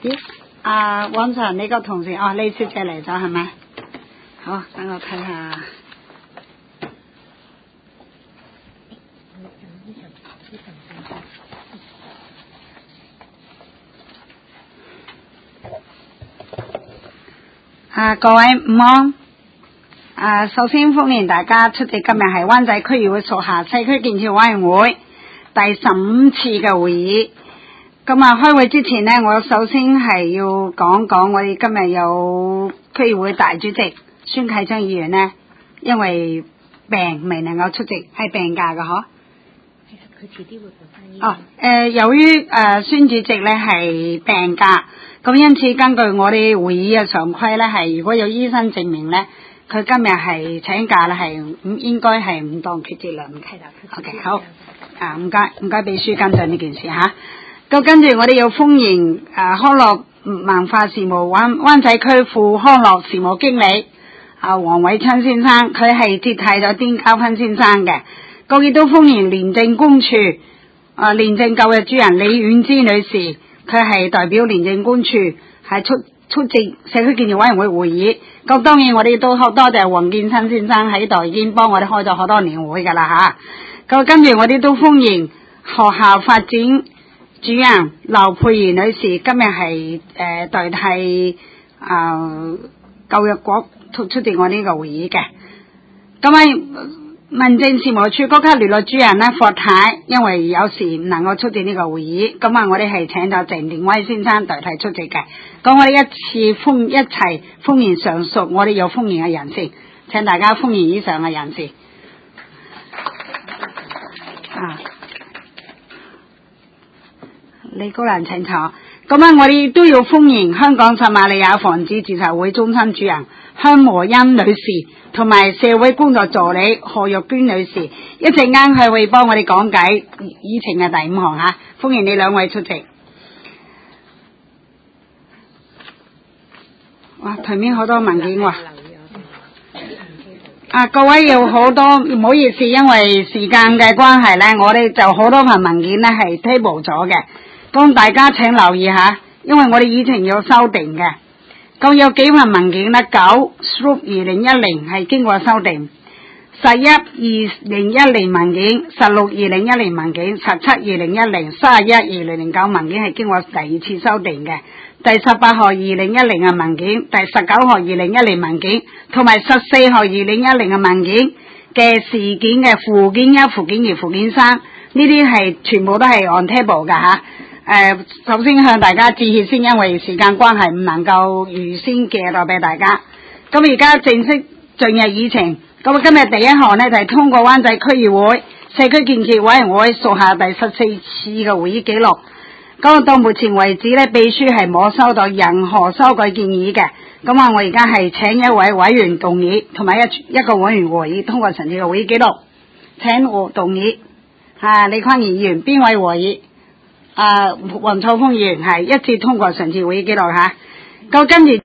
咦？往常你個同事李小姐嚟咗係咪？好，等我睇下。各位午安。首先歡迎大家出席今日係灣仔區議會屬下社區建設委員會第15次嘅會議。咁開會之前呢，我首先係要講我哋今日有區議會大主席孫啟章議員呢，因為病未能夠出席，係病假嘅嗬。 其實佢遲啲會補翻由於孫主席呢係病假，咁因此根據我哋會議嘅常規呢，係如果有醫生證明呢，佢今日係請假呢，係應該係唔當缺席啦。OK， 好。唔該秘書跟進呢件事吓。咁跟住我哋要歡迎康樂文化事務灣仔區副康樂事務經理黃偉昌先生，佢係接替咗丁家芬先生嘅。咁亦都歡迎廉政公署廉政教育主任李婉芝女士，佢係代表廉政公署係出席社區建設委員會會議。咁當然我哋都好多謝黃建新先生喺度已經幫我哋開咗好多年會噶啦吓。咁跟住我哋都歡迎學校發展主任劉佩儀女士，今日係代替教育局出席我呢個會議嘅。咁民政事務處高級聯絡主任呢霍太，因為有時唔能夠出席呢個會議，咁我哋係請咗鄭定威先生代替出席嘅。咁我哋一齊歡迎上述我哋有歡迎嘅人士，請大家歡迎以上嘅人士。李高蘭請坐。咁我哋都要歡迎香港撒瑪利亞防止自殺會中心主任香和欣女士，同埋社會工作助理何玉娟女士。一陣間佢會幫我哋講解議程嘅第5項吓，歡迎你兩位出席。哇，台面好多文件喎。各位有好多唔好意思，因為時間嘅關係呢，我哋就好多份文件呢係 table 咗嘅，咁大家請留意下，因為我哋議程要修訂嘅。咁有幾份文件呢，9/2010係經過修訂，11/2010文件，16/2010文件，17/2010 31/2009文件係經過第2次修訂嘅。第18號2010嘅文件，第19號2010文件，同埋14號2010嘅文件嘅事件嘅附件1、附件2、附件3，呢啲係全部都係 on table 㗎吓。首先向大家致歉先，因為時間關係唔能夠預先寄到俾大家。咁而家正式進入議程。咁今日第一項呢，就係通過灣仔區議會社區建設委員會屬下第14次嘅會議記錄。咁到目前為止呢，秘書係冇收到任何修改建議嘅。咁我而家係請一位委員動議，同埋一個委員會議通過上次嘅會議記錄。請我動議。李坤儀議員邊位會議？黃楚峰議員係一致通過上次會議記錄吓。咁跟住